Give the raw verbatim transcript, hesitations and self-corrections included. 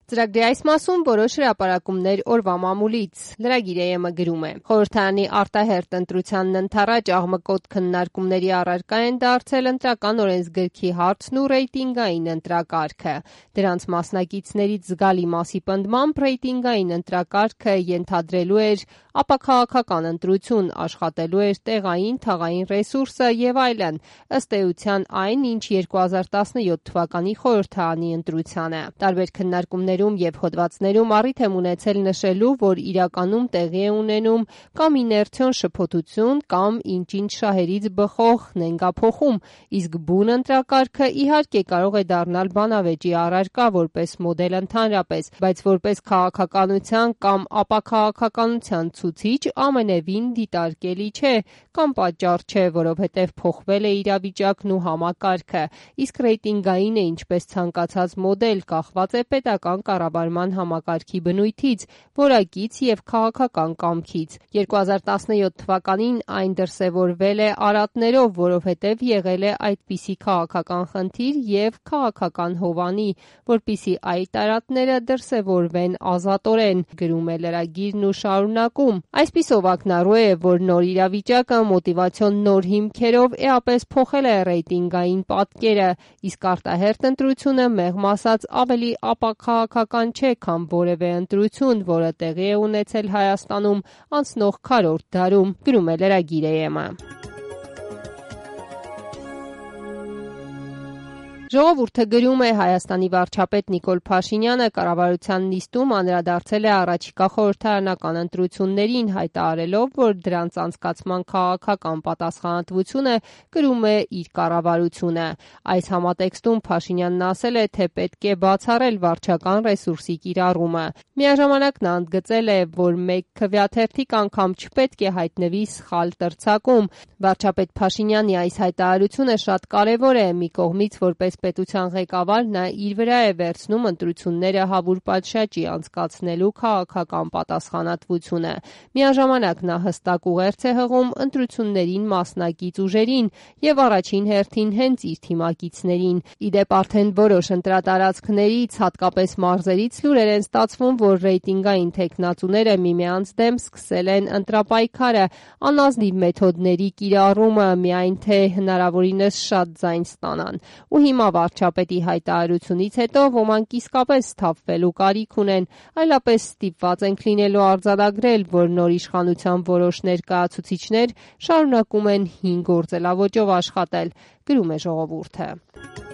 Ծրագրի այս մասում որոշ հրապարակումներ օրվա մամուլից։ Լրագիր է ԵՄ գրում է. Խորհրդարանի արտահերթ ընտրությանն ընդառաջ աղմկոտ քննարկումների առարկա են դարձել ընտրական օրենսգրքի հարցն ու ռեյտինգային ընտրակարգը։ Դրանց մասնակիցներից զգալի մասի պնդմամբ ռեյտինգային ընտրակարգը ենթադրելու էր ապաքաղաքական ընտրություն, աշխատելու էր տեղային, թաղային ռեսուրսը եւ այլն, ըստ էության այն, ինչ երկու հազար տասնյոթ թվականի խորհրդարանի ընտրությանը։ Տարբեր քննարկումներում եւ հոդվածներում առիթ եմ ունեցել նշելու, որ իրականում տեղի է ունենում կամ իներցիոն շփոթություն, կամ ինչ-ինչ շահերից բխող նենգափոխում, իսկ բուն ընտրակարգը իհարկե կարող է դառնալ բանավեճի առարկա որպես մոդել ընդհանրապես, բայց որպես քաղաքականության կամ ապաքաղաքականության ցուցիչ ամենևին դիտարկելի չէ կամ պատճառ չէ, որովհետև փոխվել է իրավիճակն ու համակարգը, իսկ ռեյտինգային է ինչպես ցանկացած մոդել, կախված է պետական կառավարման համակարգի բնույթից, որակից եւ քաղաքական կամքից։ երկու հազար տասնյոթ թվականին այն դրսևորվել է արատներով, որովհետև եղել է այդպիսի քաղաքական խնդիր եւ քաղաքական հովանի, որպիսի այդ արատները դրսևորվեն ազատորեն, գրում է լրագիրն ու շարունակում. Այսպիսով ակնառու է, որ նոր իրավիճակը մոտիվացիոն նոր հիմքերով էապես փոխել է ռեյտինգային պատկերը, իսկ արտահերթ ընտրությունը մեղմ ասած ավելի ապաքաղաքական չէ, քան որևէ ընտրություն, որը տեղի է ունեցել Հայաստանում անցնող քառորդ դարում, գրում է լրագիր ԵՄ։ Ժողովուրդը գրում է. Հայաստանի վարչապետ Նիկոլ Փաշինյանը կառավարության նիստում անդրադարձել է առաջիկա խորհրդարանական ընտրություններին, հայտարարելով, որ դրանց անցկացման քաղաքական պատասխանատվությունը կրում է իր կառավարությունը։ Այս համատեքստում Փաշինյանն ասել է, թե պետք է բացառել վարչական ռեսուրսի կիրառումը։ Միաժամանակ նա ընդգծել է, որ մեկ քվեաթերթիկ անգամ չպետք է հայտնվի սխալ տրցակում։ Վարչապետ Փաշինյանի այս հայտարարությունը շատ կարևոր է, մի կողմից որպես պետության ղեկավար նա իր վրա է վերցնում ընտրությունները հավուր պատշաճի անցկացնելու քաղաքական պատասխանատվությունը։ Միաժամանակ նա հստակ ուղերձ է հղում ընտրություններին մասնակից ուժերին եւ առաջին հերթին հենց իր թիմակիցներին։ Ի դեպ արդեն որոշ ընտրատարածքներից, հատկապես մարզերից լուրեր են ստացվում, որ ռեյտինգային թեկնածուները միմյանց դեմ սկսել են ընտրապայքարը, անազնիվ մեթոդների կիրառումը, միայն թե հնարավորինս շատ ձայն ստանան։ Ու հիմա վարչապետի հայտարարությունից հետո ոմանք իսկապես սթափվելու կարիք ունեն, այլապես ստիպված ենք լինելու արձանագրել, որ նոր իշխանության որոշ ներկայացուցիչներ շարունակում են հին գործելավոճով աշխատել, գրում է Ժողովուրդը։